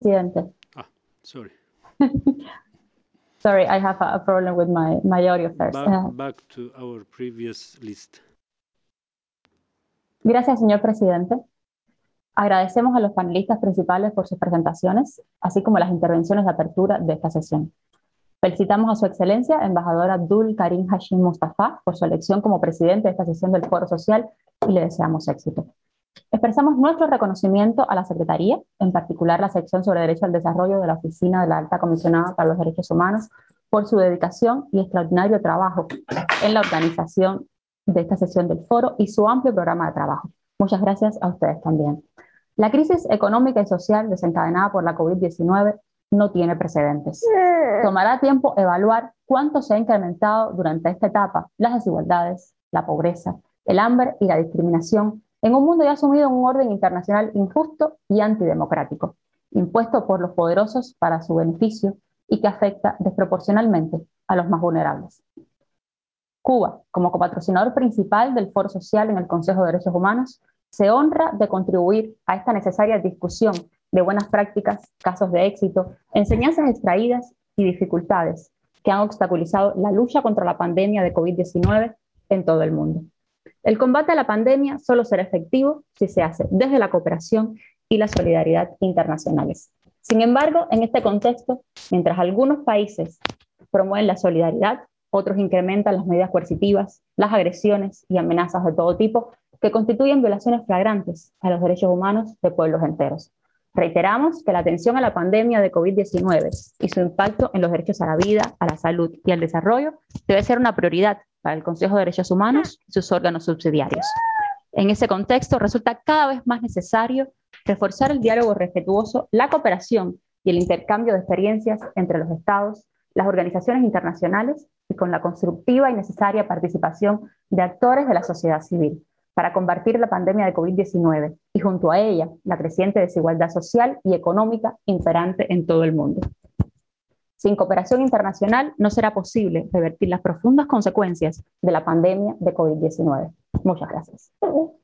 Presidente. Sorry. Sorry, I have a problem with my audio first. Back to our previous list. Gracias, señor presidente. Agradecemos a los panelistas principales por sus presentaciones, así como las intervenciones de apertura de esta sesión. Felicitamos a su excelencia, embajador Abdul Karim Hashim Mustafa, por su elección como presidente de esta sesión del Foro Social y le deseamos éxito. Expresamos nuestro reconocimiento a la Secretaría, en particular la sección sobre Derecho al Desarrollo de la Oficina de la Alta Comisionada para los Derechos Humanos, por su dedicación y extraordinario trabajo en la organización de esta sesión del foro y su amplio programa de trabajo. Muchas gracias a ustedes también. La crisis económica y social desencadenada por la COVID-19 no tiene precedentes. Tomará tiempo evaluar cuánto se ha incrementado durante esta etapa las desigualdades, la pobreza, el hambre y la discriminación en un mundo ya sumido en un orden internacional injusto y antidemocrático, impuesto por los poderosos para su beneficio y que afecta desproporcionalmente a los más vulnerables. Cuba, como copatrocinador principal del Foro Social en el Consejo de Derechos Humanos, se honra de contribuir a esta necesaria discusión de buenas prácticas, casos de éxito, enseñanzas extraídas y dificultades que han obstaculizado la lucha contra la pandemia de COVID-19 en todo el mundo. El combate a la pandemia solo será efectivo si se hace desde la cooperación y la solidaridad internacionales. Sin embargo, en este contexto, mientras algunos países promueven la solidaridad, otros incrementan las medidas coercitivas, las agresiones y amenazas de todo tipo que constituyen violaciones flagrantes a los derechos humanos de pueblos enteros. Reiteramos que la atención a la pandemia de COVID-19 y su impacto en los derechos a la vida, a la salud y al desarrollo debe ser una prioridad para el Consejo de Derechos Humanos y sus órganos subsidiarios. En ese contexto, resulta cada vez más necesario reforzar el diálogo respetuoso, la cooperación y el intercambio de experiencias entre los Estados, las organizaciones internacionales y con la constructiva y necesaria participación de actores de la sociedad civil para combatir la pandemia de COVID-19 y junto a ella la creciente desigualdad social y económica imperante en todo el mundo. Sin cooperación internacional no será posible revertir las profundas consecuencias de la pandemia de COVID-19. Muchas gracias.